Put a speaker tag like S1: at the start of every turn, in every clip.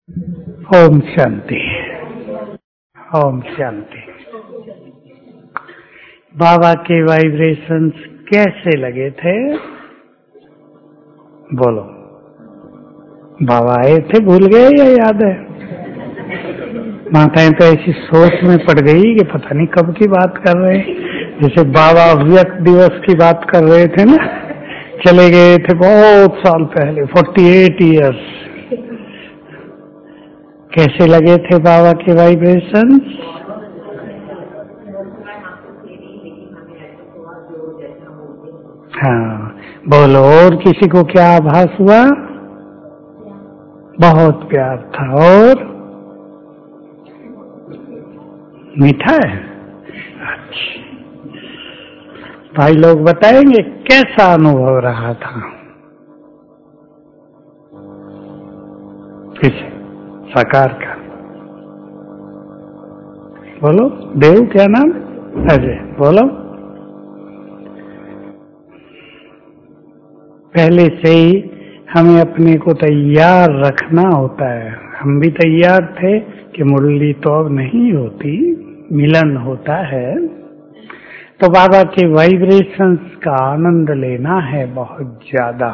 S1: ओम शांति। ओम शांति। बाबा के वाइब्रेशंस कैसे लगे थे? बोलो। बाबा आए थे, भूल गए या याद है? माताएं तो ऐसी सोच में पड़ गई कि पता नहीं कब की बात कर रहे हैं। जैसे बाबा व्यक्त दिवस की बात कर रहे थे ना, चले गए थे बहुत साल पहले, 48 इयर्स। कैसे लगे थे बाबा के वाइब्रेशंस? हाँ, बोलो। और किसी को क्या आभास हुआ? बहुत प्यार था और मीठा है। अच्छा, भाई लोग बताएंगे कैसा अनुभव रहा था? किस साकार का? बोलो। देव क्या नाम? अजय। बोलो। पहले से ही हमें अपने को तैयार रखना होता है। हम भी तैयार थे कि मुरली तो अब नहीं होती, मिलन होता है, तो बाबा के वाइब्रेशंस का आनंद लेना है बहुत ज्यादा।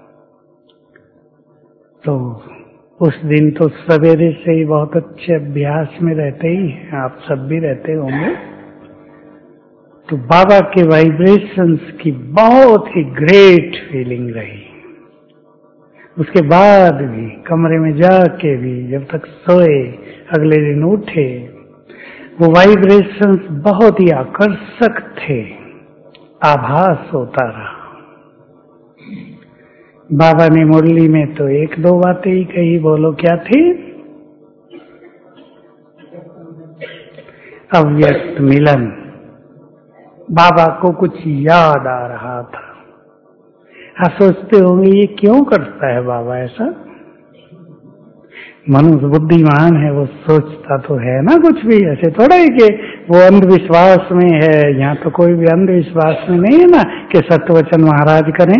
S1: तो उस दिन तो सवेरे से ही बहुत अच्छे अभ्यास में रहते ही हैं, आप सब भी रहते होंगे। तो बाबा के वाइब्रेशंस की बहुत ही ग्रेट फीलिंग रही। उसके बाद भी कमरे में जाके भी जब तक सोए, अगले दिन उठे, वो वाइब्रेशंस बहुत ही आकर्षक थे, आभास होता रहा। बाबा ने मुरली में तो एक दो बातें ही कही। बोलो क्या थी? अव्यक्त मिलन। बाबा को कुछ याद आ रहा था। आप सोचते होंगे ये क्यों करता है बाबा ऐसा? मनुष्य बुद्धिमान है, वो सोचता तो है ना कुछ भी। ऐसे थोड़ा ही कि वो अंधविश्वास में है। यहाँ तो कोई भी अंधविश्वास में नहीं है ना कि सत्यवचन महाराज करें।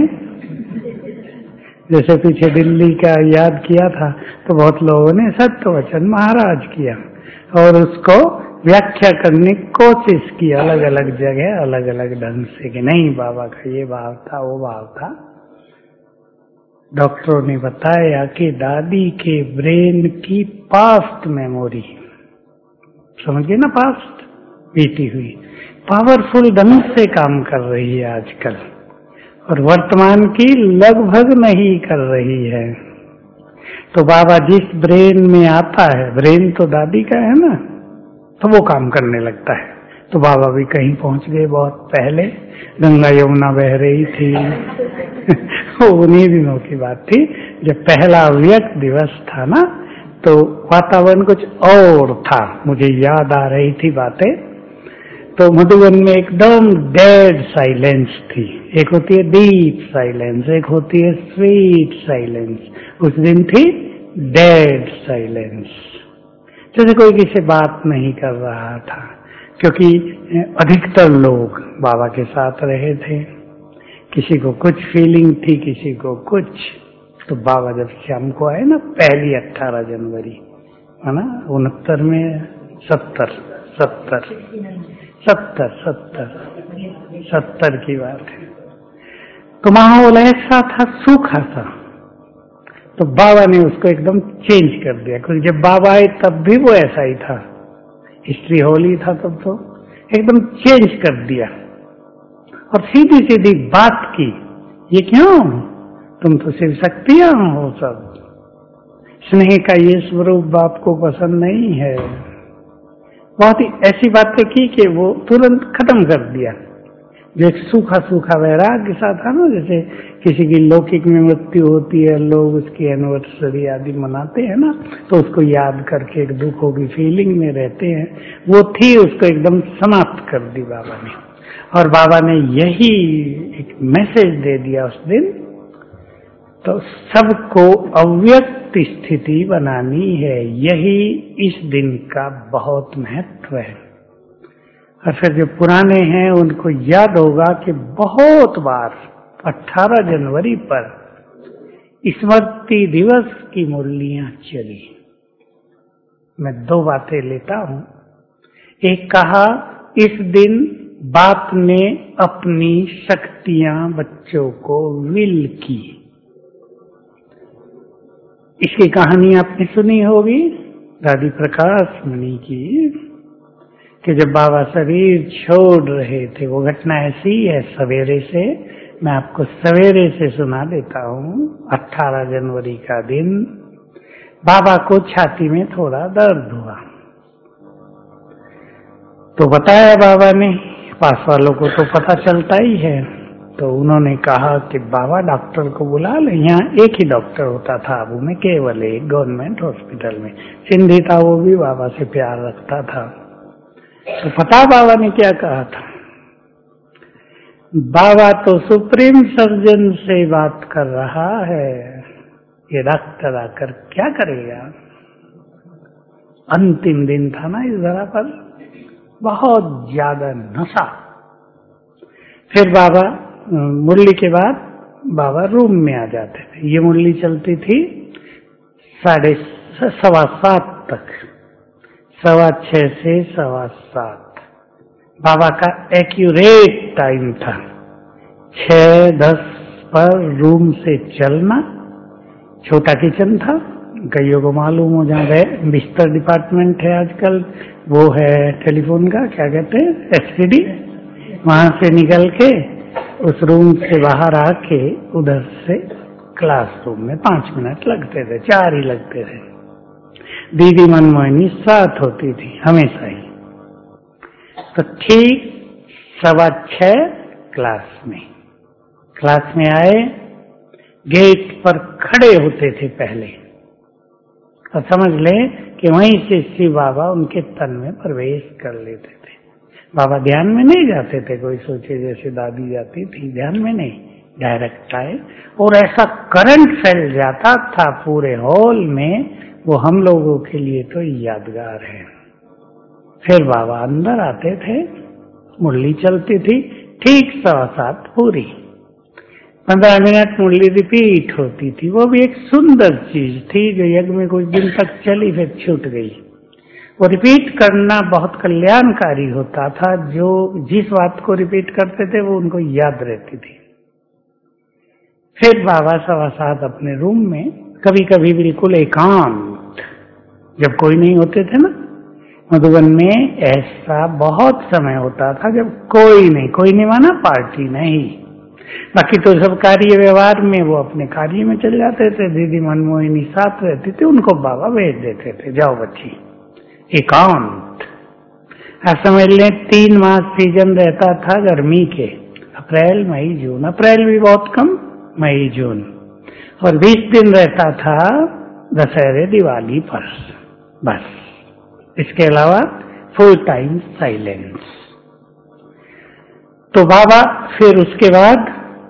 S1: जैसे पीछे दिल्ली का याद किया था तो बहुत लोगों ने सत्यवचन महाराज किया और उसको व्याख्या करने की कोशिश की अलग अलग जगह, अलग अलग ढंग से कि नहीं बाबा का ये भाव था, वो भाव था। डॉक्टरों ने बताया कि दादी के ब्रेन की पास्ट मेमोरी, समझ गए ना, पास्ट बीती हुई, पावरफुल ढंग से काम कर रही है आजकल और वर्तमान की लगभग नहीं कर रही है। तो बाबा जिस ब्रेन में आता है, ब्रेन तो दादी का है ना, तो वो काम करने लगता है। तो बाबा भी कहीं पहुंच गए बहुत पहले, गंगा यमुना बह रही थी। वो उन्हीं दिनों की बात थी जब पहला व्यक्त दिवस था ना, तो वातावरण कुछ और था। मुझे याद आ रही थी बातें। तो मधुबन में एकदम डेड साइलेंस थी। एक होती है डीप साइलेंस, एक होती है स्वीट साइलेंस। उस दिन थी डेड साइलेंस, जैसे कोई किसी बात नहीं कर रहा था, क्योंकि अधिकतर लोग बाबा के साथ रहे थे। किसी को कुछ फीलिंग थी, किसी को कुछ। तो बाबा जब शाम को आए ना, पहली 18 जनवरी है ना, 69 में 70 की बात है। तो माहौल ऐसा था, सूखा था। तो बाबा ने उसको एकदम चेंज कर दिया, क्योंकि जब बाबा आए तब भी वो ऐसा ही था। हिस्ट्री होली था तब, तो एकदम चेंज कर दिया और सीधी सीधी बात की। ये क्यों? तुम तो सिर्फ शक्तियां हो सब। स्नेह का ये स्वरूप बाप को पसंद नहीं है। बहुत ही ऐसी बातें की कि वो तुरंत खत्म कर दिया। जो एक सूखा सूखा वैराग्य सा था ना, जैसे किसी की लौकिक में मृत्यु होती है, लोग उसकी एनिवर्सरी आदि मनाते हैं ना, तो उसको याद करके एक दुखों की फीलिंग में रहते हैं, वो थी, उसको एकदम समाप्त कर दी बाबा ने। और बाबा ने यही एक मैसेज दे दिया उस दिन। तो सबको अव्यक्त स्थिति बनानी है, यही इस दिन का बहुत महत्व है। और फिर जो पुराने हैं उनको याद होगा कि बहुत बार 18 जनवरी पर स्मृति दिवस की मुरलियां चली। मैं 2 बातें लेता हूं। एक कहा, इस दिन बाप ने अपनी शक्तियां बच्चों को विल की। इसकी कहानी आपने सुनी होगी दादी प्रकाश मणि की, कि जब बाबा शरीर छोड़ रहे थे, वो घटना ऐसी है सवेरे से, मैं आपको सवेरे से सुना देता हूँ। 18 जनवरी का दिन बाबा को छाती में थोड़ा दर्द हुआ, तो बताया बाबा ने, पास वालों को तो पता चलता ही है, तो उन्होंने कहा कि बाबा डॉक्टर को बुला ले। यहाँ एक ही डॉक्टर होता था आबू में, केवल एक, गवर्नमेंट हॉस्पिटल में। सिंधी था, वो भी बाबा से प्यार रखता था। तो पता बाबा ने क्या कहा था? बाबा तो सुप्रीम सर्जन से बात कर रहा है, ये डॉक्टर आकर क्या करेगा? अंतिम दिन था ना इस धरा पर, बहुत ज्यादा नशा। फिर बाबा मुरली के बाद बाबा रूम में आ जाते थे। ये मुरली चलती थी 6:15 तक, 6:15 से 7:15 बाबा का एक्यूरेट टाइम था। 6:10 पर रूम से चलना। छोटा किचन था, कईयों को मालूम हो, जहाँ बिस्तर डिपार्टमेंट है आजकल, वो है टेलीफोन का, क्या कहते हैं, एसटीडी। वहां से निकल के उस रूम से बाहर आके उधर से क्लासरूम में 5 मिनट लगते थे, 4 ही लगते थे। दीदी मनमोहिनी साथ होती थी हमेशा ही। तो ठीक 6:15 क्लास में आए, गेट पर खड़े होते थे पहले, और समझ लें कि वहीं से शिव बाबा उनके तन में प्रवेश कर लेते थे। बाबा ध्यान में नहीं जाते थे, कोई सोचे जैसे दादी जाती थी, ध्यान में नहीं, डायरेक्ट आए, और ऐसा करंट फैल जाता था पूरे हॉल में, वो हम लोगों के लिए तो यादगार है। फिर बाबा अंदर आते थे, मुरली चलती थी, ठीक 7:15 पूरी, 15 मिनट मुरली रिपीट होती थी। वो भी एक सुंदर चीज थी जो यज्ञ में कुछ दिन तक चली, फिर छूट गई। वो रिपीट करना बहुत कल्याणकारी होता था, जो जिस बात को रिपीट करते थे वो उनको याद रहती थी। फिर बाबा 7:15 अपने रूम में, कभी कभी बिल्कुल एकांत, जब कोई नहीं होते थे ना, मधुबन में ऐसा बहुत समय होता था जब कोई नहीं माना पार्टी नहीं, बाकी तो सब कार्य व्यवहार में वो अपने कार्य में चले जाते थे। दीदी मनमोहिनी साथ रहती थी, उनको बाबा भेज देते थे, जाओ बच्ची, एकांत। आप समझ लें 3 मास सीजन रहता था गर्मी के, अप्रैल मई जून, अप्रैल भी बहुत कम, मई जून, और 20 दिन रहता था दशहरे दिवाली पर, बस। इसके अलावा फुल टाइम साइलेंस। तो बाबा फिर उसके बाद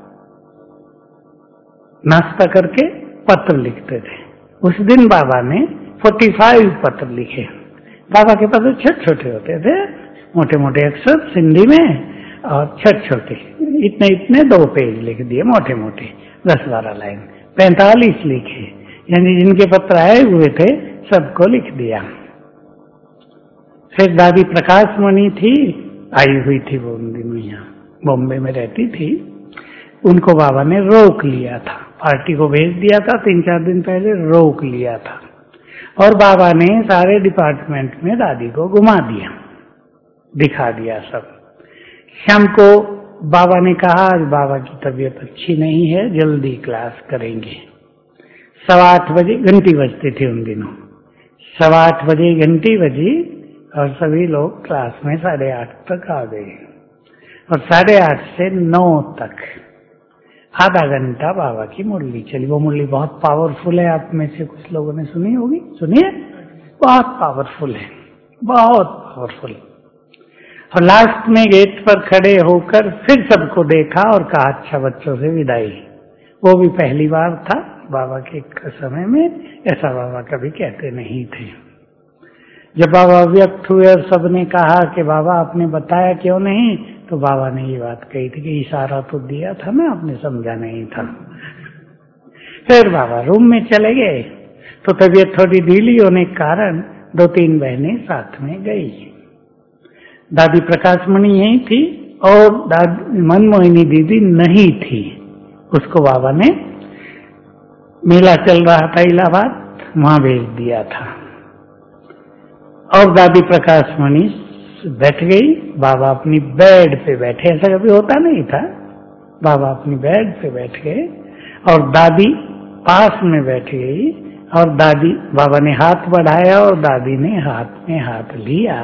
S1: नाश्ता करके पत्र लिखते थे। उस दिन बाबा ने 45 पत्र लिखे। बाबा के पत्र छोटे छोटे होते थे, मोटे मोटे अक्षर सिंधी में, और छोटे छोटे इतने 2 पेज लिख दिए, मोटे मोटे 10-12 लाइन। 45 लिखे, यानी जिनके पत्र आए हुए थे सबको लिख दिया। फिर दादी प्रकाश मणि थी, आई हुई थी वो उन दिनों, यहाँ बॉम्बे में रहती थी, उनको बाबा ने रोक लिया था, पार्टी को भेज दिया था 3-4 दिन पहले, रोक लिया था, और बाबा ने सारे डिपार्टमेंट में दादी को घुमा दिया, दिखा दिया सब। शाम को बाबा ने कहा आज बाबा की तबीयत अच्छी नहीं है, जल्दी क्लास करेंगे। 8:15 बजे घंटी बजती थी उन दिनों, 8:15 बजे घंटी बजी, और सभी लोग क्लास में 8:30 तक आ गए, और 8:30 से 9 तक आधा घंटा बाबा की मुरली चली। वो मुरली बहुत पावरफुल है, आप में से कुछ लोगों ने सुनी होगी, सुनिए, बहुत पावरफुल है, बहुत पावरफुल। और लास्ट में गेट पर खड़े होकर फिर सबको देखा और कहा अच्छा बच्चों से विदाई। वो भी पहली बार था बाबा के समय में, ऐसा बाबा कभी कहते नहीं थे। जब बाबा व्यक्त हुए और सबने कहा कि बाबा आपने बताया क्यों नहीं, तो बाबा ने ये बात कही थी कि इशारा तो दिया था ना, आपने समझा नहीं था। फिर बाबा रूम में चले गए, तो तबीयत थोड़ी ढीली होने के कारण 2-3 बहनें साथ में गई। दादी प्रकाशमणि यही थी और दादी मनमोहिनी दीदी नहीं थी। उसको बाबा ने मेला चल रहा था इलाहाबाद, वहां भेज दिया था और दादी प्रकाशमणि बैठ गई। बाबा अपनी बेड पे बैठे, ऐसा कभी होता नहीं था। बाबा अपनी बेड पे बैठ गए और दादी पास में बैठ गई और दादी, बाबा ने हाथ बढ़ाया और दादी ने हाथ में हाथ लिया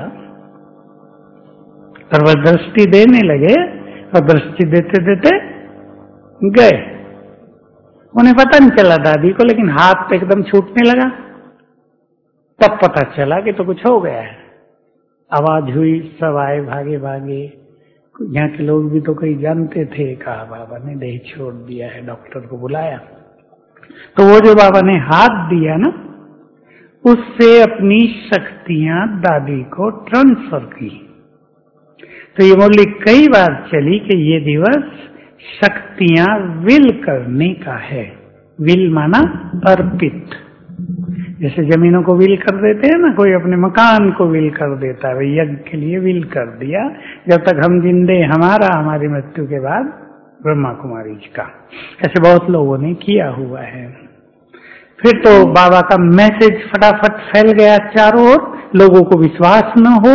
S1: और वह दृष्टि देने लगे और दृष्टि देते देते गए। उन्हें पता नहीं चला दादी को, लेकिन हाथ एकदम छूटने लगा। तब पता चला कि तो कुछ हो गया है। आवाज हुई, सब आए भागे भागे। यहाँ के लोग भी तो कई जानते थे। कहा बाबा ने देह छोड़ दिया है, डॉक्टर को बुलाया। तो वो जो बाबा ने हाथ दिया ना, उससे अपनी शक्तियां दादी को ट्रांसफर की। तो ये मुरली कई बार चली कि ये दिवस शक्तियां विल करने का है। विल माना अर्पित। जैसे जमीनों को विल कर देते हैं ना, कोई अपने मकान को विल कर देता है, यज्ञ के लिए विल कर दिया। जब तक हम जिंदे हमारा, हमारी मृत्यु के बाद ब्रह्मा कुमारी जी का। ऐसे बहुत लोगों ने किया हुआ है। फिर तो बाबा का मैसेज फटाफट फैल गया चारों ओर, लोगों को विश्वास न हो,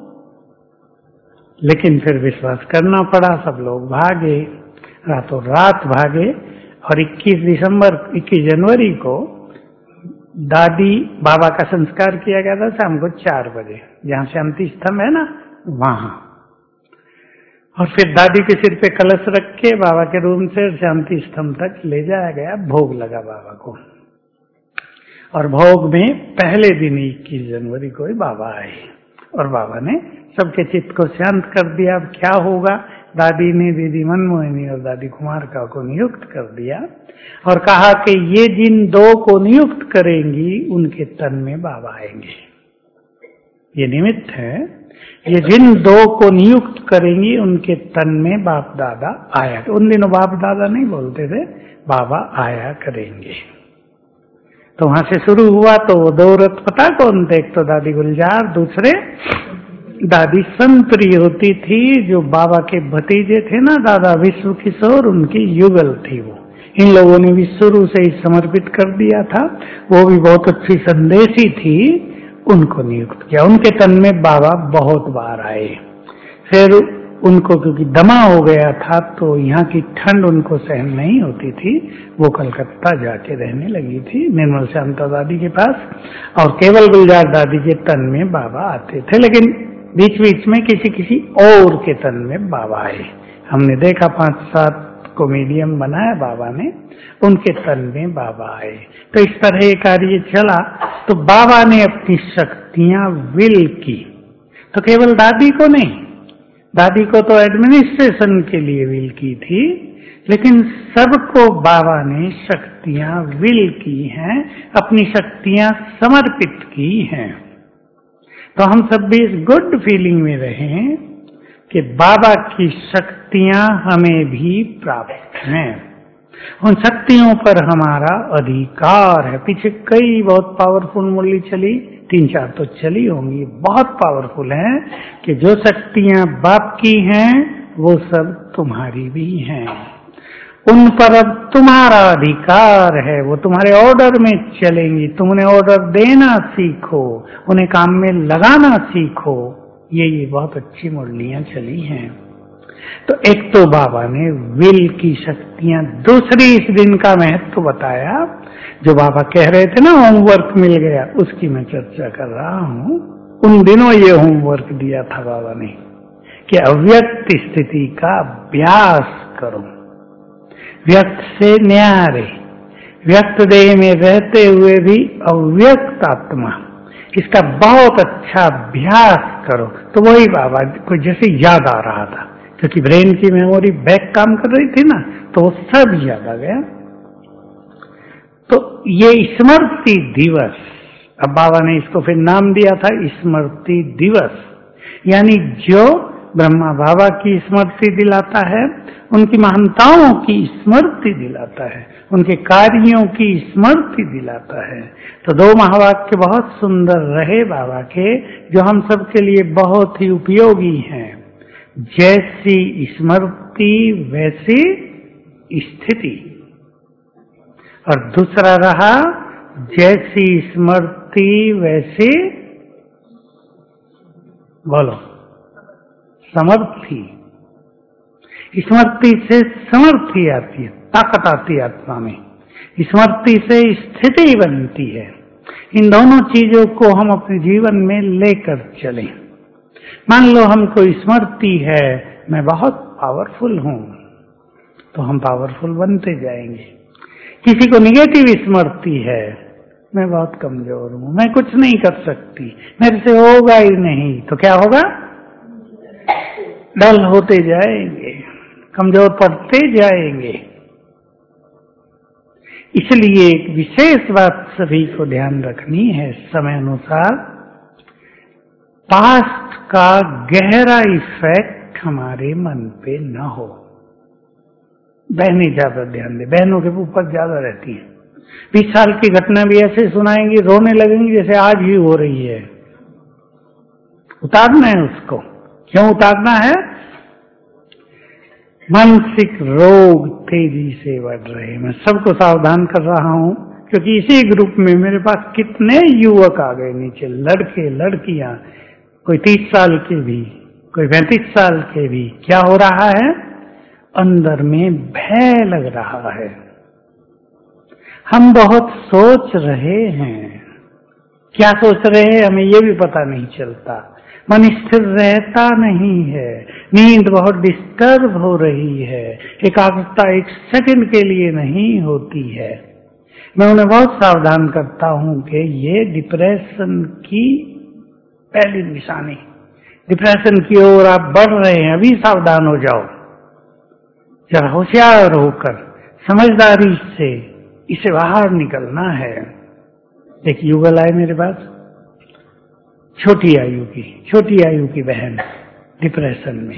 S1: लेकिन फिर विश्वास करना पड़ा। सब लोग भागे, रातों रात भागे और 21 जनवरी को दादी बाबा का संस्कार किया गया था शाम को 4 बजे, जहां शांति स्तंभ है ना वहां। और फिर दादी के सिर पे कलश रख के बाबा के रूम से शांति स्तंभ तक ले जाया गया। भोग लगा बाबा को और भोग में पहले दिन 21 जनवरी को ही बाबा आए और बाबा ने सबके चित्त को शांत कर दिया। अब क्या होगा? दादी ने दीदी मनमोहिनी और दादी कुमारिका को नियुक्त कर दिया और कहा कि ये जिन 2 को नियुक्त करेंगी उनके तन में बाबा आएंगे। ये निमित्त है। ये जिन 2 को नियुक्त करेंगी उनके तन में बाप दादा आया। उन दिनों बाप दादा नहीं बोलते थे, बाबा आया करेंगे। तो वहां से शुरू हुआ। तो वो 2 रथ पता कौन थे? एक तो दादी गुलजार, दूसरे दादी संतरी होती थी, जो बाबा के भतीजे थे ना, दादा विश्व किशोर, उनकी युगल थी वो। इन लोगों ने भी शुरू से ही समर्पित कर दिया था। वो भी बहुत अच्छी संदेशी थी, उनको नियुक्त किया। उनके तन में बाबा बहुत बार आए। फिर उनको क्योंकि दमा हो गया था तो यहाँ की ठंड उनको सहन नहीं होती थी, वो कलकत्ता जाके रहने लगी थी निर्मल शांता दादी के पास। और केवल गुलजार दादी के तन में बाबा आते थे, लेकिन बीच बीच में किसी और के तन में बाबा आए। हमने देखा 5-7 को मीडियम बनाया बाबा ने, उनके तन में बाबा आए। तो इस तरह ये कार्य चला। तो बाबा ने अपनी शक्तियां विल की, तो केवल दादी को नहीं, दादी को तो एडमिनिस्ट्रेशन के लिए विल की थी, लेकिन सबको बाबा ने शक्तियां विल की हैं, अपनी शक्तियां समर्पित की हैं। तो हम सब भी इस गुड फीलिंग में रहें कि बाबा की शक्तियां हमें भी प्राप्त हैं। उन शक्तियों पर हमारा अधिकार है। पीछे कई बहुत पावरफुल मुरली चली, 3-4 तो चली होंगी, बहुत पावरफुल हैं कि जो शक्तियां बाप की हैं वो सब तुम्हारी भी हैं। उन पर अब तुम्हारा अधिकार है, वो तुम्हारे ऑर्डर में चलेंगी। तुमने ऑर्डर देना सीखो, उन्हें काम में लगाना सीखो। ये बहुत अच्छी मुरलियां चली हैं। तो एक तो बाबा ने विल की शक्तियां, दूसरी इस दिन का महत्व बताया। जो बाबा कह रहे थे ना होमवर्क मिल गया, उसकी मैं चर्चा कर रहा हूं। उन दिनों ये होमवर्क दिया था बाबा ने कि अव्यक्त स्थिति का अभ्यास करो। व्यक्त से न्यारे, व्यक्त देह में रहते हुए भी अव्यक्त आत्मा, इसका बहुत अच्छा अभ्यास करो। तो वही बाबा को जैसे याद आ रहा था, क्योंकि ब्रेन की मेमोरी बैक काम कर रही थी ना, तो वो सब याद आ गया। तो ये स्मृति दिवस, अब बाबा ने इसको फिर नाम दिया था स्मृति दिवस, यानी जो ब्रह्मा बाबा की स्मृति दिलाता है, उनकी महानताओं की स्मृति दिलाता है, उनके कार्यों की स्मृति दिलाता है। तो दो महावाक्य बहुत सुंदर रहे बाबा के, जो हम सबके लिए बहुत ही उपयोगी हैं। जैसी स्मृति वैसी स्थिति, और दूसरा रहा जैसी स्मृति वैसी, बोलो, समर्थी। स्मृति से समर्थी आती है, ताकत आती है आत्मा में, स्मृति से स्थिति बनती है। इन दोनों चीजों को हम अपने जीवन में लेकर चलें। मान लो हमको स्मृति है मैं बहुत पावरफुल हूं, तो हम पावरफुल बनते जाएंगे। किसी को निगेटिव स्मृति है मैं बहुत कमजोर हूं, मैं कुछ नहीं कर सकती, मेरे से होगा ही नहीं, तो क्या होगा? डल होते जाएंगे, कमजोर पड़ते जाएंगे। इसलिए एक विशेष बात सभी को ध्यान रखनी है, समय अनुसार पास्ट का गहरा इफेक्ट हमारे मन पे न हो। बहनें ज्यादा ध्यान दे, बहनों के ऊपर ज्यादा रहती है। 20 साल की घटना भी ऐसे सुनाएंगी, रोने लगेंगी जैसे आज ही हो रही है। उतारना है उसको। क्यों उतारना है? मानसिक रोग तेजी से बढ़ रहे हैं। मैं सबको सावधान कर रहा हूं, क्योंकि इसी ग्रुप में मेरे पास कितने युवक आ गए नीचे, लड़के लड़कियां, कोई 30 साल के भी, कोई 35 साल के भी। क्या हो रहा है? अंदर में भय लग रहा है। हम बहुत सोच रहे हैं, क्या सोच रहे हैं हमें ये भी पता नहीं चलता। मन स्थिर रहता नहीं है, नींद बहुत डिस्टर्ब हो रही है, एकाग्रता एक सेकंड के लिए नहीं होती है। मैं उन्हें बहुत सावधान करता हूं कि ये डिप्रेशन की पहली निशानी, डिप्रेशन की ओर आप बढ़ रहे हैं, अभी सावधान हो जाओ। जरा होशियार होकर समझदारी से इसे बाहर निकलना है। एक युगल आए मेरे पास, छोटी आयु की बहन, डिप्रेशन में।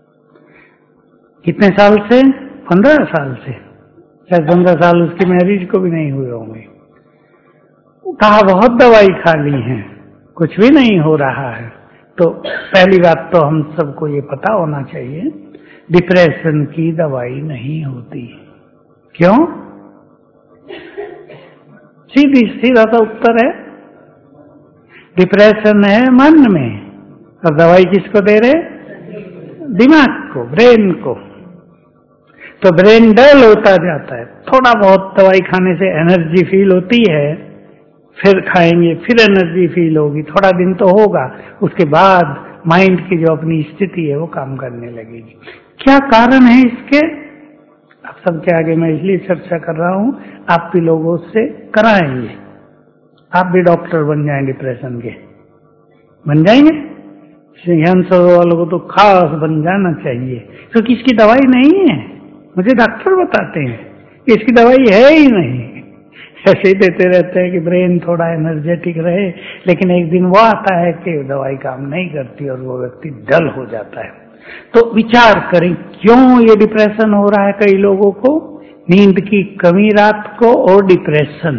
S1: कितने साल से? 15 साल से, शायद 15 साल उसकी मैरिज को भी नहीं हुए होंगे। कहा बहुत दवाई खा ली है, कुछ भी नहीं हो रहा है। तो पहली बात तो हम सबको ये पता होना चाहिए, डिप्रेशन की दवाई नहीं होती। क्यों? सीधा सा उत्तर है, डिप्रेशन है मन में, और दवाई किसको दे रहे? दिमाग को, ब्रेन को। तो ब्रेन डल होता जाता है। थोड़ा बहुत दवाई खाने से एनर्जी फील होती है, फिर खाएंगे फिर एनर्जी फील होगी, थोड़ा दिन तो होगा, उसके बाद माइंड की जो अपनी स्थिति है वो काम करने लगेगी। क्या कारण है इसके? आप सबके आगे मैं इसलिए चर्चा कर रहा हूं, आप भी लोगों से कराएंगे, आप भी डॉक्टर बन जाएं, डिप्रेशन के बन जाएंगे। कैंसर वालों को तो खास बन जाना चाहिए, क्योंकि इसकी दवाई नहीं है। मुझे डॉक्टर बताते हैं कि इसकी दवाई है ही नहीं, ऐसे ही देते रहते हैं कि ब्रेन थोड़ा एनर्जेटिक रहे, लेकिन एक दिन वो आता है कि दवाई काम नहीं करती और वो व्यक्ति डल हो जाता है। तो विचार करें क्यों ये डिप्रेशन हो रहा है कई लोगों को। नींद की कमी रात को और डिप्रेशन।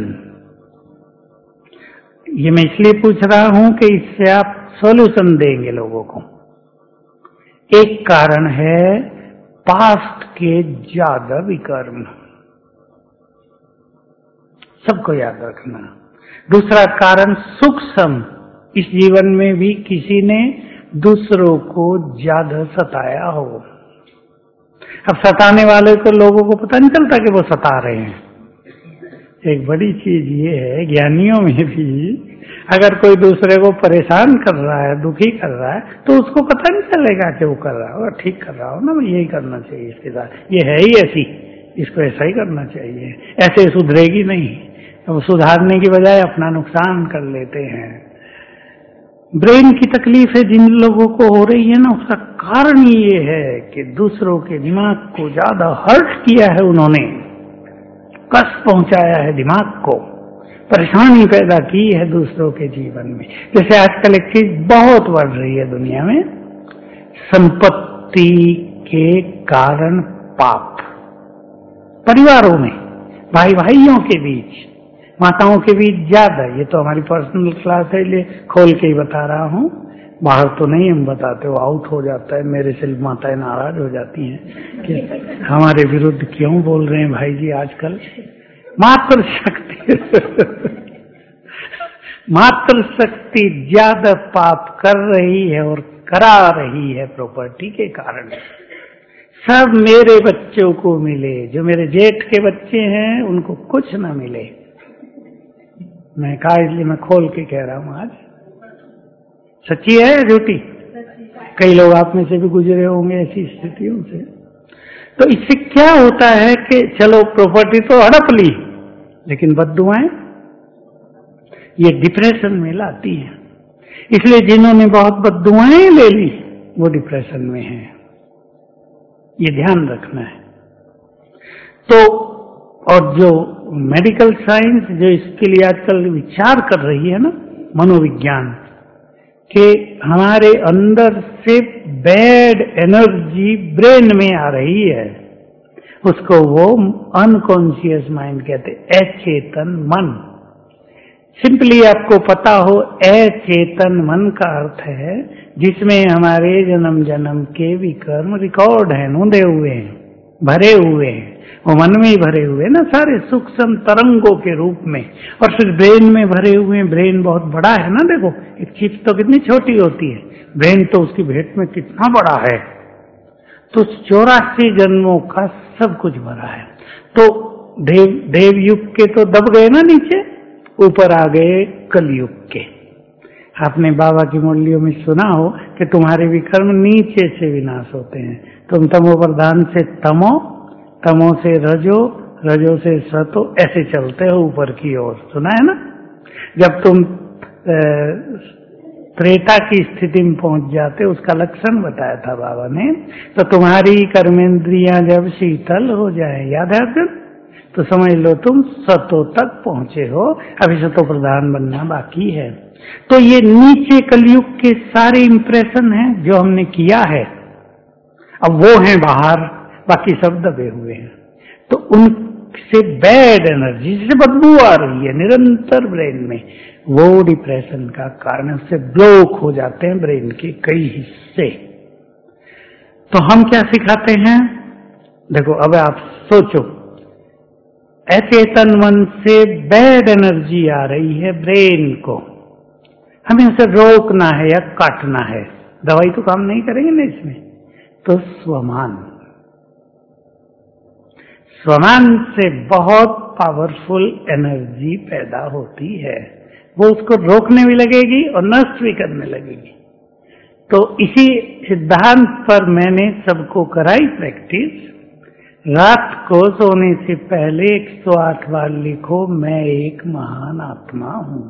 S1: ये मैं इसलिए पूछ रहा हूं कि इससे आप सॉल्यूशन देंगे लोगों को। एक कारण है पास्ट के ज्यादा विकर्म, सबको याद रखना। दूसरा कारण सूक्ष्म, इस जीवन में भी किसी ने दूसरों को ज्यादा सताया हो। अब सताने वाले को लोगों को पता नहीं चलता कि वो सता रहे हैं। एक बड़ी चीज ये है, ज्ञानियों में भी अगर कोई दूसरे को परेशान कर रहा है, दुखी कर रहा है, तो उसको पता नहीं चलेगा कि वो कर रहा हो, ठीक कर रहा हो ना, यही करना चाहिए इसके साथ, ये है ही ऐसी, इसको ऐसा ही करना चाहिए, ऐसे सुधरेगी नहीं। अब सुधारने की बजाय अपना नुकसान कर लेते हैं। ब्रेन की तकलीफ है जिन लोगों को हो रही है ना, उसका कारण ये है कि दूसरों के दिमाग को ज्यादा हर्ट किया है उन्होंने, कष्ट पहुंचाया है दिमाग को, परेशानी पैदा की है दूसरों के जीवन में। जैसे आजकल एक चीज बहुत बढ़ रही है दुनिया में, संपत्ति के कारण पाप, परिवारों में, भाई भाइयों के बीच, माताओं के बीच ज्यादा। ये तो हमारी पर्सनल क्लास है, इसलिए खोल के ही बता रहा हूं, बाहर तो नहीं हम बताते, वो आउट हो जाता है, मेरे से माताएं नाराज हो जाती हैं कि हमारे विरुद्ध क्यों बोल रहे हैं भाई जी आजकल। मात्र शक्ति मात्र शक्ति ज्यादा पाप कर रही है और करा रही है प्रॉपर्टी के कारण। सब मेरे बच्चों को मिले, जो मेरे जेठ के बच्चे हैं उनको कुछ ना मिले। मैं कहा, इसलिए मैं खोल के कह रहा हूं आज। सच्ची है या झूठी? कई लोग आप में से भी गुजरे होंगे ऐसी स्थितियों से। तो इससे क्या होता है कि चलो प्रॉपर्टी तो हड़प ली, लेकिन बद्दुआएं ये डिप्रेशन में लाती हैं। इसलिए जिन्होंने बहुत बद्दुआएं ले ली वो डिप्रेशन में हैं, ये ध्यान रखना है। तो और जो मेडिकल साइंस जो इसके लिए आजकल विचार कर रही है ना, मनोविज्ञान, कि हमारे अंदर से बैड एनर्जी ब्रेन में आ रही है, उसको वो अनकॉन्शियस माइंड कहते, अचेतन मन। सिंपली आपको पता हो, अचेतन मन का अर्थ है जिसमें हमारे जन्म जन्म के विकर्म रिकॉर्ड हैं, नोंदे हुए हैं, भरे हुए हैं। वो मन में ही भरे हुए ना सारे सूक्ष्म तरंगों के रूप में, और फिर ब्रेन में भरे हुए हैं। ब्रेन बहुत बड़ा है ना, देखो एक चिप तो कितनी छोटी होती है, ब्रेन तो उसकी भेंट में कितना बड़ा है। तो 84 जन्मों का सब कुछ भरा है। तो देव युग के तो दब गए ना नीचे, ऊपर आ गए कलयुग के। आपने बाबा की मुरलियों में सुना हो कि तुम्हारे विकर्म नीचे से विनाश होते हैं। तुम तमो प्रधान से तमो, तमो से रजो, रजो से सतो, ऐसे चलते हो ऊपर की ओर। सुना है ना? जब तुम त्रेता की स्थिति में पहुंच जाते, उसका लक्षण बताया था बाबा ने। तो तुम्हारी कर्मेंद्रियां जब शीतल हो जाए, याद है अर्जुन, तो समझ लो तुम सतो तक पहुंचे हो। अभी सतो प्रधान बनना बाकी है। तो ये नीचे कलयुग के सारे इंप्रेशन हैं जो हमने किया है, अब वो हैं बाहर, बाकी सब दबे हुए हैं। तो उनसे बैड एनर्जी, जिससे बदबू आ रही है निरंतर ब्रेन में, वो डिप्रेशन का कारण, उससे ब्लॉक हो जाते हैं ब्रेन के कई हिस्से। तो हम क्या सिखाते हैं? देखो अब आप सोचो, अचेतन मन से बैड एनर्जी आ रही है ब्रेन को, हमें उसे रोकना है या काटना है। दवाई तो काम नहीं करेंगे ना इसमें। तो स्वमान, स्वमान से बहुत पावरफुल एनर्जी पैदा होती है, वो उसको रोकने भी लगेगी और नष्ट भी करने लगेगी। तो इसी सिद्धांत पर मैंने सबको कराई प्रैक्टिस। रात को सोने से पहले 108 बार लिखो, मैं एक महान आत्मा हूं।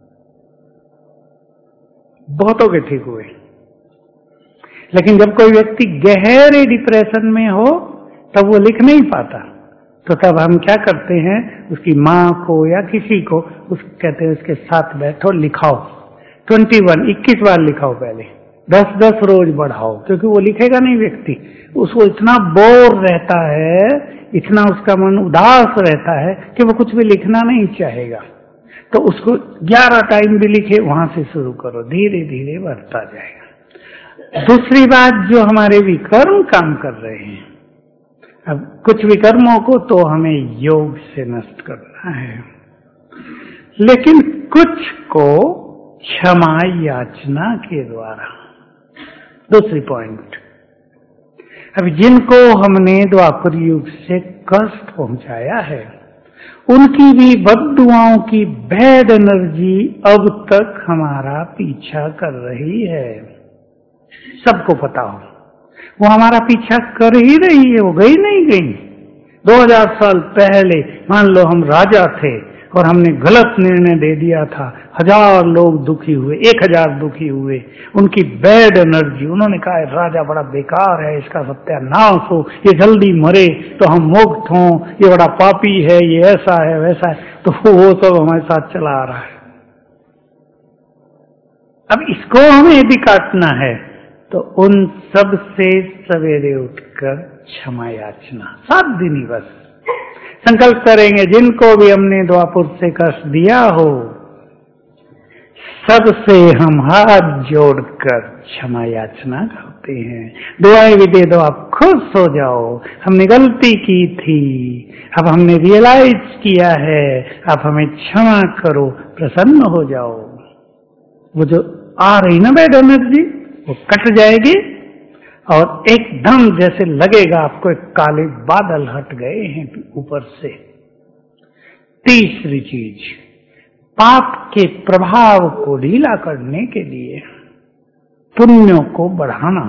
S1: बहुतों के ठीक हुए। लेकिन जब कोई व्यक्ति गहरे डिप्रेशन में हो तब वो लिख नहीं पाता, तो तब हम क्या करते हैं, उसकी माँ को या किसी को कहते हैं उसके साथ बैठो, लिखाओ 21 बार लिखाओ, पहले 10 रोज बढ़ाओ, क्योंकि वो लिखेगा नहीं व्यक्ति, उसको इतना बोर रहता है, इतना उसका मन उदास रहता है कि वो कुछ भी लिखना नहीं चाहेगा। तो उसको 11 टाइम भी लिखे, वहां से शुरू करो, धीरे धीरे बढ़ता जाएगा। दूसरी बात, जो हमारे विकर्म काम कर रहे हैं, अब कुछ विकर्मों को तो हमें योग से नष्ट करना है, लेकिन कुछ को क्षमा याचना के द्वारा। दूसरी पॉइंट, अब जिनको हमने द्वापर युग से कष्ट पहुंचाया है, उनकी भी बद्दुआओं की बैड एनर्जी अब तक हमारा पीछा कर रही है। सबको पता हो, वो हमारा पीछा कर ही रही है, वो गई नहीं गई। 2000 साल पहले मान लो हम राजा थे और हमने गलत निर्णय दे दिया था, 1000 लोग दुखी हुए, 1000 दुखी हुए, उनकी बैड एनर्जी, उन्होंने कहा राजा बड़ा बेकार है, इसका सत्यानाश हो, ये जल्दी मरे तो हम मुक्त हों, ये बड़ा पापी है, ये ऐसा है वैसा है। तो वो सब हमारे साथ चला आ रहा है। अब इसको हमें यदि काटना है तो उन सब से सवेरे उठकर क्षमा याचना 7 दिन ही बस संकल्प करेंगे, जिनको भी हमने द्वापुर से कष्ट दिया हो सबसे हम हाथ जोड़कर क्षमा याचना करते हैं। दुआएं भी दे दो, आप खुश हो जाओ, हमने गलती की थी, अब हमने रियलाइज किया है, आप हमें क्षमा करो, प्रसन्न हो जाओ। वो जो आ रही ना बैड एनर्जी वो कट जाएगी और एकदम जैसे लगेगा आपको एक काले बादल हट गए हैं ऊपर से। तीसरी चीज, पाप के प्रभाव को ढीला करने के लिए पुण्यों को बढ़ाना।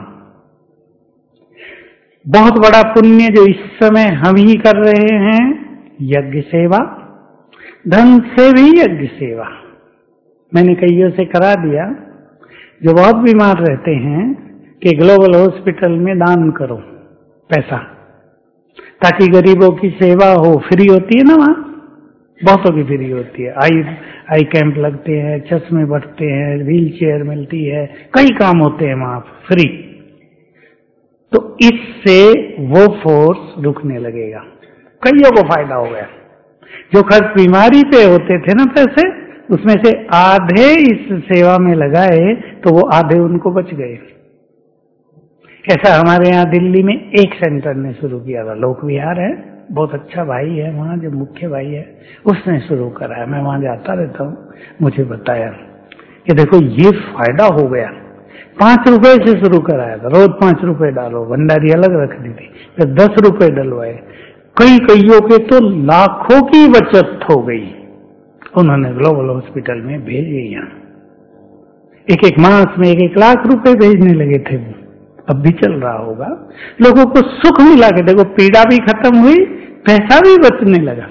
S1: बहुत बड़ा पुण्य जो इस समय हम ही कर रहे हैं, यज्ञ सेवा, धन से भी यज्ञ सेवा। मैंने कईयों से करा दिया जो बहुत बीमार रहते हैं कि ग्लोबल हॉस्पिटल में दान करो पैसा, ताकि गरीबों की सेवा हो। फ्री होती है ना वहां, बहुतों की फ्री होती है। आई कैंप लगते हैं, चश्मे बढ़ते हैं, व्हील चेयर मिलती है, कई काम होते हैं वहां फ्री। तो इससे वो फोर्स रुकने लगेगा, कईयों को फायदा हो गया। जो खर्च बीमारी पे होते थे ना पैसे, उसमें से आधे इस सेवा में लगाए तो वो आधे उनको बच गए। ऐसा हमारे यहाँ दिल्ली में एक सेंटर ने शुरू किया था, लोक विहार है, बहुत अच्छा भाई है वहाँ, जो मुख्य भाई है उसने शुरू कराया। मैं वहाँ जाता रहता हूँ, मुझे बताया कि देखो ये फायदा हो गया। 5 रुपए से शुरू कराया था, रोज 5 रुपए डालो, भंडारी अलग रख दी थी, फिर 10 रुपए डलवाए, कईयों के तो लाखों की बचत हो गई। उन्होंने ग्लोबल हॉस्पिटल में भेजे। यहाँ एक मास में 1 लाख रुपए भेजने लगे थे वो, अब भी चल रहा होगा। लोगों को सुख मिला के देखो, पीड़ा भी खत्म हुई, पैसा भी बचने लगा।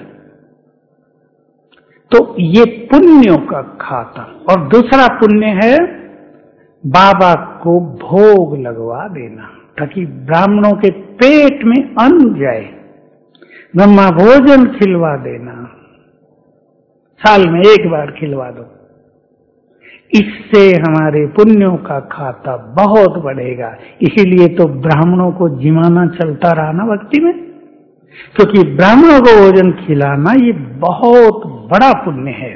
S1: तो ये पुण्यों का खाता। और दूसरा पुण्य है बाबा को भोग लगवा देना, ताकि ब्राह्मणों के पेट में अन्न जाए, ब्रह्मा भोजन खिलवा देना, साल में 1 बार खिलवा दो। इससे हमारे पुण्यों का खाता बहुत बढ़ेगा। इसीलिए तो ब्राह्मणों को जिमाना चलता रहा ना भक्ति में, क्योंकि ब्राह्मणों को भोजन खिलाना ये बहुत बड़ा पुण्य है।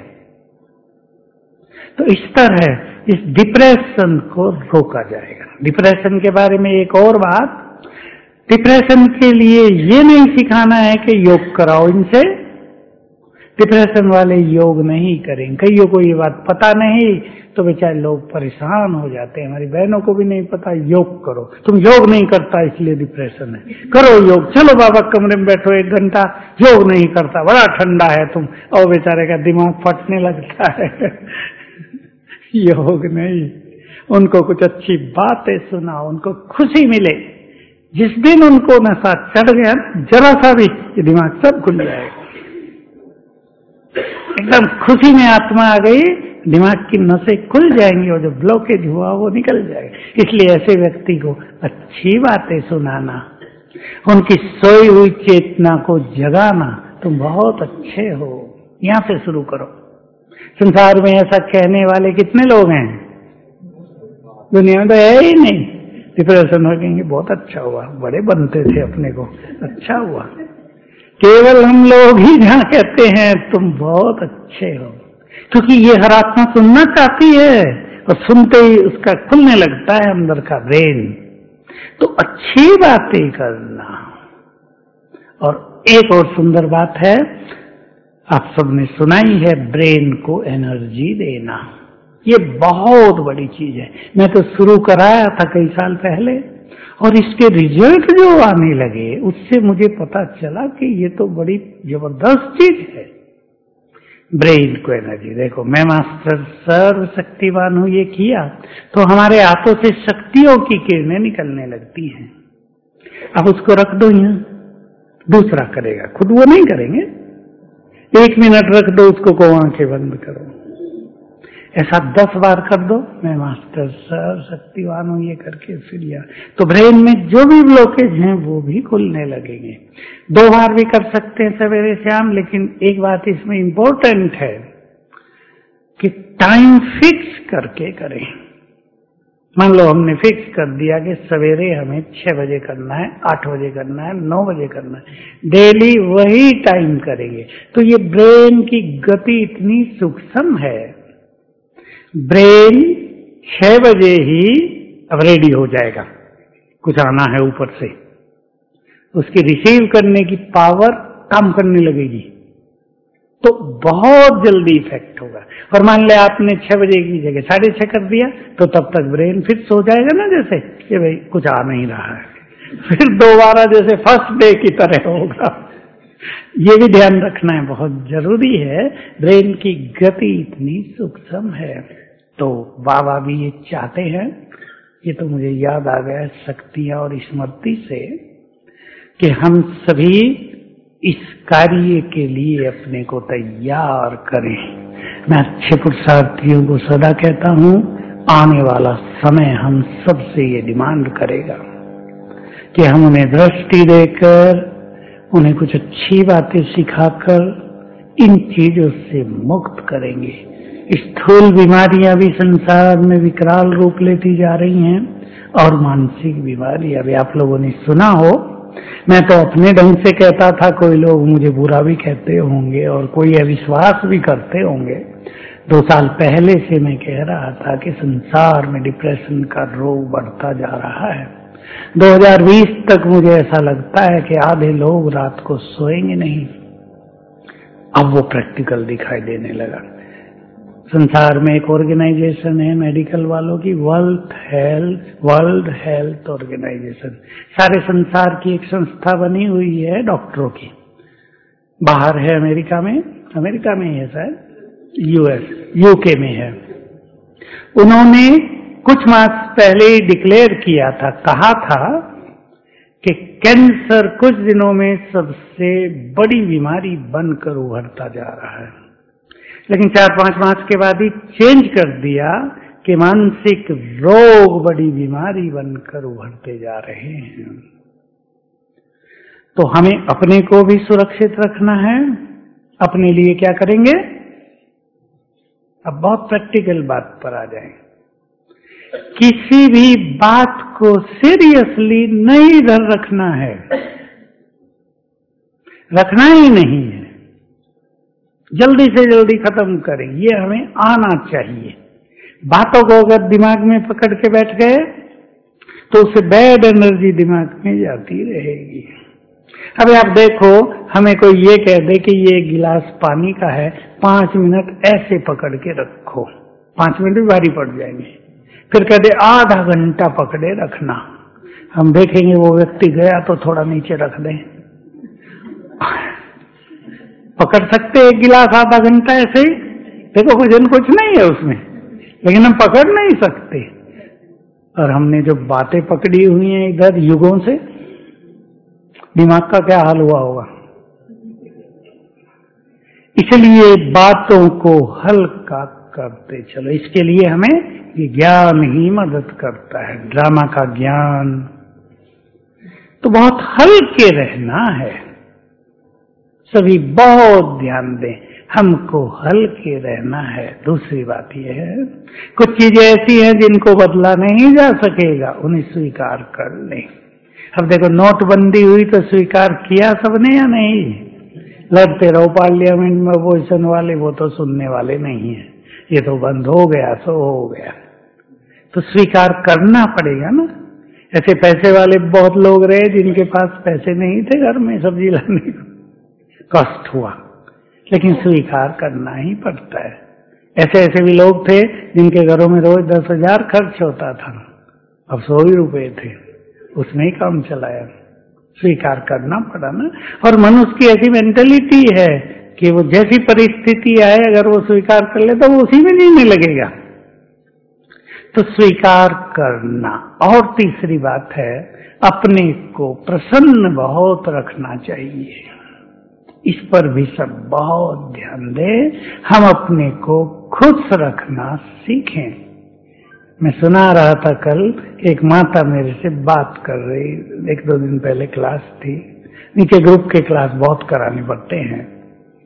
S1: तो इस तरह इस डिप्रेशन को रोका जाएगा। डिप्रेशन के बारे में एक और बात, डिप्रेशन के लिए ये नहीं सिखाना है कि योग कराओ इनसे, डिप्रेशन वाले योग नहीं करेंगे। कईयों को ये बात पता नहीं, तो बेचारे लोग परेशान हो जाते हैं। हमारी बहनों को भी नहीं पता, योग करो, तुम योग नहीं करता इसलिए डिप्रेशन है, करो योग, चलो बाबा कमरे में बैठो 1 घंटा, योग नहीं करता, बड़ा ठंडा है तुम, और बेचारे का दिमाग फटने लगता है। योग नहीं, उनको कुछ अच्छी बातें सुनाओ, उनको खुशी मिले। जिस दिन उनको नशा चढ़ गया जरा सा भी, ये दिमाग सब खुल जाएगा, एकदम खुशी में आत्मा आ गई, दिमाग की नसें खुल जाएंगी और जो ब्लॉकेज हुआ वो निकल जाएगा। इसलिए ऐसे व्यक्ति को अच्छी बातें सुनाना, उनकी सोई हुई चेतना को जगाना, तुम बहुत अच्छे हो, यहां से शुरू करो। संसार में ऐसा कहने वाले कितने लोग हैं? दुनिया में तो है ही नहीं। डिप्रेशन हो गएंगे, बहुत अच्छा हुआ, बड़े बनते थे अपने को, अच्छा हुआ। केवल हम लोग ही जहां कहते हैं तुम बहुत अच्छे हो, क्योंकि ये हर आत्मा सुनना चाहती है और सुनते ही उसका खुलने लगता है अंदर का ब्रेन। तो अच्छी बातें करना। और एक और सुंदर बात है, आप सबने सुना ही है, ब्रेन को एनर्जी देना। ये बहुत बड़ी चीज है। मैं तो शुरू कराया था कई साल पहले, और इसके रिजल्ट जो आने लगे उससे मुझे पता चला कि ये तो बड़ी जबरदस्त चीज है। ब्रेन को एनर्जी, देखो मैं मास्टर सर्व शक्तिवान हूं ये किया तो हमारे हाथों से शक्तियों की किरणें निकलने लगती हैं। अब उसको रख दो यहाँ, दूसरा करेगा, खुद वो नहीं करेंगे। 1 मिनट रख दो उसको, को आंखें बंद करो, ऐसा 10 बार कर दो, मैं मास्टर सर्व शक्तिवान हूं ये करके फिर या तो ब्रेन में जो भी ब्लॉकेज हैं वो भी खुलने लगेंगे। 2 बार भी कर सकते हैं सवेरे शाम, लेकिन एक बात इसमें इंपॉर्टेंट है कि टाइम फिक्स करके करें। मान लो हमने फिक्स कर दिया कि सवेरे हमें 6 बजे करना है, 8 बजे करना है, 9 बजे करना है, डेली वही टाइम करेंगे। तो ये ब्रेन की गति इतनी सूक्ष्म है, ब्रेन 6 बजे ही अब रेडी हो जाएगा, कुछ आना है ऊपर से, उसकी रिसीव करने की पावर काम करने लगेगी, तो बहुत जल्दी इफेक्ट होगा। और मान ले आपने 6 बजे की जगह 6:30 कर दिया, तो तब तक ब्रेन फिर सो जाएगा ना, जैसे कि भाई कुछ आ नहीं रहा है, फिर दोबारा जैसे फर्स्ट डे की तरह होगा। ये भी ध्यान रखना है, बहुत जरूरी है। ब्रेन की गति इतनी सूक्ष्म है, तो बाबा भी ये चाहते हैं। ये तो मुझे याद आ गया शक्तियां और स्मृति से कि हम सभी इस कार्य के लिए अपने को तैयार करें। मैं अच्छे पुरुषार्थियों को सदा कहता हूं, आने वाला समय हम सबसे ये डिमांड करेगा कि हम उन्हें दृष्टि देकर, उन्हें कुछ अच्छी बातें सिखाकर इन चीजों से मुक्त करेंगे। स्थूल बीमारियां भी संसार में विकराल रूप लेती जा रही हैं, और मानसिक बीमारियां भी। आप लोगों ने सुना हो, मैं तो अपने ढंग से कहता था, कोई लोग मुझे बुरा भी कहते होंगे और कोई अविश्वास भी करते होंगे। 2 साल पहले से मैं कह रहा था कि संसार में डिप्रेशन का रोग बढ़ता जा रहा है। 2020 तक मुझे ऐसा लगता है कि आधे लोग रात को सोएंगे नहीं। अब वो प्रैक्टिकल दिखाई देने लगा। संसार में एक ऑर्गेनाइजेशन है मेडिकल वालों की, वर्ल्ड हेल्थ ऑर्गेनाइजेशन। सारे संसार की एक संस्था बनी हुई है डॉक्टरों की। बाहर है अमेरिका में है शायद, यूके में है। उन्होंने कुछ मास पहले ही डिक्लेयर किया था, कहा था कि कैंसर कुछ दिनों में सबसे बड़ी बीमारी बनकर उभरता जा रहा है। लेकिन 4-5 मास के बाद ही चेंज कर दिया कि मानसिक रोग बड़ी बीमारी बनकर उभरते जा रहे हैं। तो हमें अपने को भी सुरक्षित रखना है। अपने लिए क्या करेंगे? अब बहुत प्रैक्टिकल बात पर आ जाए। किसी भी बात को सीरियसली नहीं रखना है, रखना ही नहीं है। जल्दी से जल्दी खत्म करें, ये हमें आना चाहिए। बातों को अगर दिमाग में पकड़ के बैठ गए तो उससे बैड एनर्जी दिमाग में जाती रहेगी। अभी आप देखो, हमें कोई ये कह दे कि ये गिलास पानी का है, 5 मिनट ऐसे पकड़ के रखो, 5 मिनट भी भारी पड़ जाएंगे। फिर कह दे आधा घंटा पकड़े रखना, हम देखेंगे वो व्यक्ति गया तो थोड़ा नीचे रख दें। पकड़ सकते एक गिलास आधा घंटा ऐसे ही, देखो वजन कुछ नहीं है उसमें, लेकिन हम पकड़ नहीं सकते। और हमने जो बातें पकड़ी हुई हैं इधर युगों से, दिमाग का क्या हाल हुआ होगा। इसलिए बातों को हल्का करते चलो। इसके लिए हमें ज्ञान ही मदद करता है, ड्रामा का ज्ञान। तो बहुत हल्के रहना है, सभी बहुत ध्यान दें, हमको हल्के रहना है। दूसरी बात यह है, कुछ चीजें ऐसी हैं जिनको बदला नहीं जा सकेगा, उन्हें स्वीकार कर लें। अब देखो, नोटबंदी हुई तो स्वीकार किया सबने या नहीं? लड़ते रहो पार्लियामेंट में अपोजिशन वाले, वो तो सुनने वाले नहीं है। ये तो बंद हो गया सो हो गया, तो स्वीकार करना पड़ेगा ना। ऐसे पैसे वाले बहुत लोग रहे जिनके पास पैसे नहीं थे घर में सब्जी लाने को, कष्ट हुआ, लेकिन स्वीकार करना ही पड़ता है। ऐसे ऐसे भी लोग थे जिनके घरों में रोज 10,000 खर्च होता था, अब 100 ही रुपए थे, उसने ही काम चलाया। स्वीकार करना पड़ा ना। और मनुष्य की ऐसी मेंटेलिटी है कि वो जैसी परिस्थिति आए, अगर वो स्वीकार कर ले तो वो उसी में जीने लगेगा। तो स्वीकार करना। और तीसरी बात है, अपने को प्रसन्न बहुत रखना चाहिए। इस पर भी सब बहुत ध्यान दें, हम अपने को खुश रखना सीखें। मैं सुना रहा था कल, एक माता मेरे से बात कर रही, 1-2 दिन पहले क्लास थी, नीचे ग्रुप के क्लास बहुत कराने पड़ते हैं,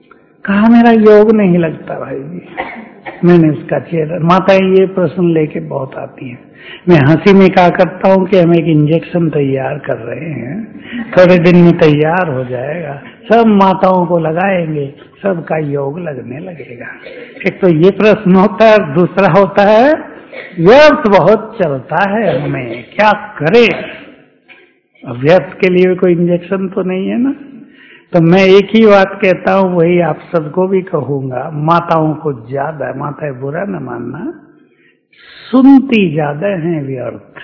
S1: कहा मेरा योग नहीं लगता भाई जी। मैंने उसका चेहरा, माता ये प्रश्न लेके बहुत आती है। मैं हंसी में क्या करता हूँ कि हम एक इंजेक्शन तैयार कर रहे हैं, थोड़े दिन में तैयार हो जाएगा, सब माताओं को लगाएंगे, सबका योग लगने लगेगा। एक तो ये प्रश्न होता है, दूसरा होता है व्यर्थ बहुत चलता है, हमें क्या करे। व्यर्थ के लिए कोई इंजेक्शन तो नहीं है ना। तो मैं एक ही बात कहता हूँ, वही आप सबको भी कहूंगा, माताओं को ज्यादा, माताएं बुरा न मानना, सुनती ज्यादा हैं व्यर्थ।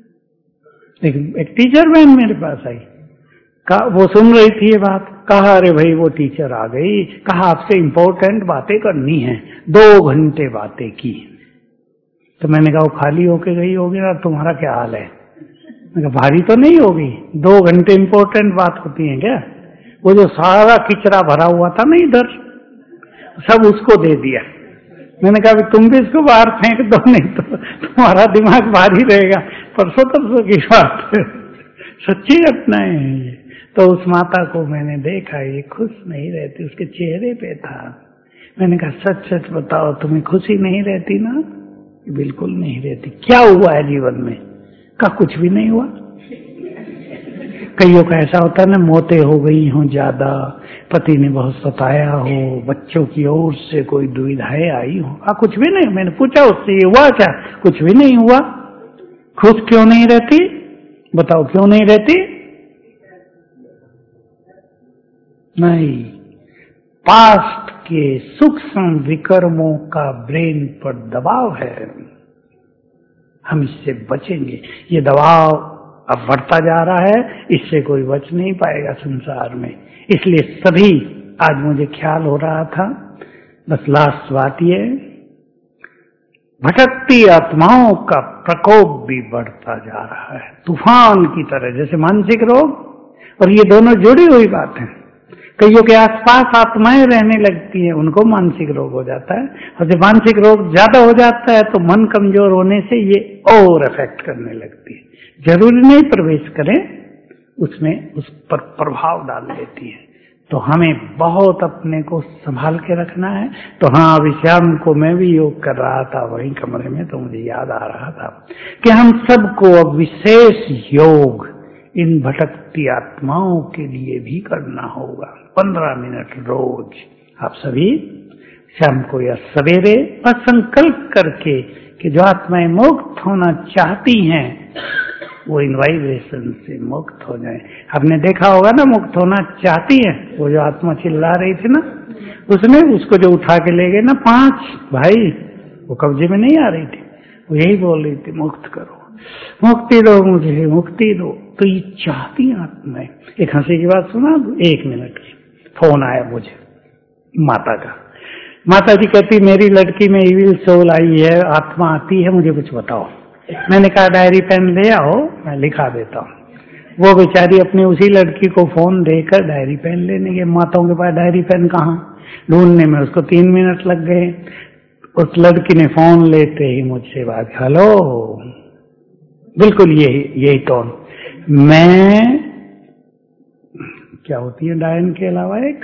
S1: एक टीचर बहन मेरे पास आई, वो सुन रही थी ये बात, कहा अरे भाई वो टीचर आ गई, कहा आपसे इंपॉर्टेंट बातें करनी है, 2 घंटे बातें की। तो मैंने कहा वो खाली होके गई होगी ना, तुम्हारा क्या हाल है? मैंने कहा भारी तो नहीं होगी, 2 घंटे इंपॉर्टेंट बात होती है क्या? वो जो सारा किचरा भरा हुआ था ना इधर, सब उसको दे दिया। मैंने कहा तुम भी इसको बाहर फेंक दो, नहीं तो तुम्हारा दिमाग भारी रहेगा। परसों तरसों की बात है, सच्ची घटना है ये। तो उस माता को मैंने देखा, ये खुश नहीं रहती, उसके चेहरे पे था। मैंने कहा सच सच बताओ, तुम्हें खुशी नहीं रहती ना? बिल्कुल नहीं रहती। क्या हुआ है जीवन में? कहा कुछ भी नहीं हुआ। कईयों का ऐसा होता है ना, मौतें हो गई हों ज्यादा, पति ने बहुत सताया हो, बच्चों की ओर से कोई दुविधाएं आई हो। कुछ भी नहीं। मैंने पूछा उससे, ये हुआ क्या? कुछ भी नहीं हुआ। खुश क्यों नहीं रहती? बताओ क्यों नहीं रहती? नहीं, पास्ट के सूक्ष्म विकर्मों का ब्रेन पर दबाव है। हम इससे बचेंगे। ये दबाव अब बढ़ता जा रहा है, इससे कोई बच नहीं पाएगा संसार में। इसलिए सभी, आज मुझे ख्याल हो रहा था, बस लास्ट बात ये, भटकती आत्माओं का प्रकोप भी बढ़ता जा रहा है तूफान की तरह, जैसे मानसिक रोग, और ये दोनों जुड़ी हुई बात है। कईयों के आसपास आत्माएं रहने लगती हैं, उनको मानसिक रोग हो जाता है, और जब मानसिक रोग ज्यादा हो जाता है तो मन कमजोर होने से ये और इफेक्ट करने लगती है। जरूरी नहीं प्रवेश करें उसमें, उस पर प्रभाव डाल देती है। तो हमें बहुत अपने को संभाल के रखना है। तो हाँ, अभी शाम को मैं भी योग कर रहा था वहीं कमरे में, तो मुझे याद आ रहा था कि हम सबको अब विशेष योग इन भटकती आत्माओं के लिए भी करना होगा। 15 मिनट रोज आप सभी शाम को या सवेरे संकल्प करके कि जो आत्माएं मुक्त होना चाहती हैं वो इन वाइब्रेशन से मुक्त हो जाए। आपने देखा होगा ना, मुक्त होना चाहती है, वो जो आत्मा चिल्ला रही थी ना, उसने उसको जो उठा के ले गए ना 5 भाई, वो कब्जे में नहीं आ रही थी, वो यही बोल रही थी मुक्त करो, मुक्ति दो मुझे, मुक्ति दो। तो ये चाहती है आत्माएं। एक हंसी की बात सुना, 1 मिनट की। फोन आया मुझे माता का, माता जी कहती मेरी लड़की में इविल सोल आई है, आत्मा आती है, मुझे कुछ बताओ। मैंने कहा डायरी पेन ले आओ, मैं लिखा देता हूँ। वो बेचारी अपनी उसी लड़की को फोन देकर डायरी पेन लेने गई। माताओं के पास डायरी पेन कहाँ, ढूंढने में उसको 3 मिनट लग गए। उस लड़की ने फोन लेते ही मुझसे बात, हेलो, बिल्कुल यही टोन, मैं क्या होती है डायन के अलावा एक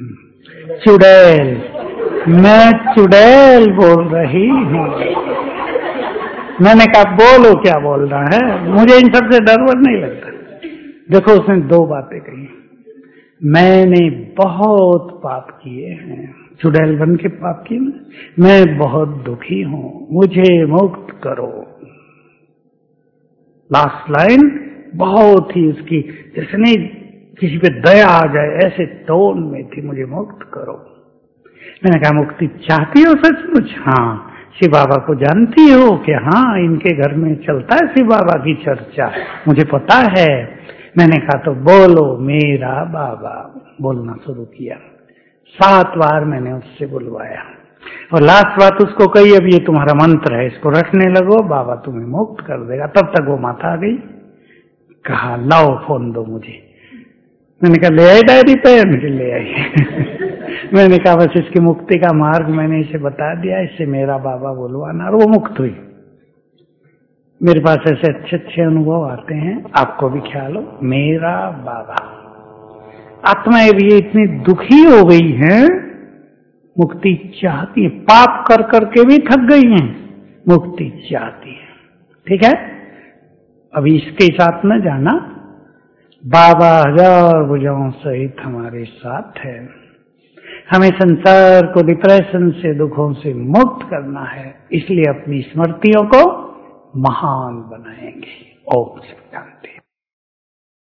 S1: चुड़ैल, मैं चुड़ैल बोल रही हूँ। मैंने कहा बोलो क्या बोल रहा है, मुझे इन सब से डर वर नहीं लगता। देखो उसने 2 बातें कही, मैंने बहुत पाप किए हैं, चुड़ैल बन के पाप किए, मैं बहुत दुखी हूँ, मुझे मुक्त करो। लास्ट लाइन बहुत ही उसकी जैसे नहीं किसी पे दया आ जाए ऐसे टोन में थी, मुझे मुक्त करो। मैंने कहा मुक्ति चाहती हो सचमुच? हाँ। शिव बाबा को जानती हो कि हाँ इनके घर में चलता है शिव बाबा की चर्चा, मुझे पता है। मैंने कहा तो बोलो मेरा बाबा, बोलना शुरू किया। 7 बार मैंने उससे बुलवाया और लास्ट बात उसको कही, अब ये तुम्हारा मंत्र है, इसको रखने लगो, बाबा तुम्हें मुक्त कर देगा। तब तक वो माता आ गई, कहा लाओ फोन दो मुझे। मैंने कहा ले आई डायरी पेन? ले आई। मैंने कहा बस इसकी मुक्ति का मार्ग मैंने इसे बता दिया, इससे मेरा बाबा बुलवाना, और वो मुक्त हुई। मेरे पास ऐसे अच्छे अच्छे अनुभव आते हैं, आपको भी ख्याल हो, मेरा बाबा। आत्माएं भी इतनी दुखी हो गई हैं मुक्ति चाहती है, पाप कर करके भी थक गई हैं, मुक्ति चाहती है। ठीक है, अभी इसके साथ न जाना, बाबा हजार भुजाओं सहित हमारे साथ है। हमें संसार को, डिप्रेशन से, दुखों से मुक्त करना है, इसलिए अपनी स्मृतियों को महान बनाएंगे। ओम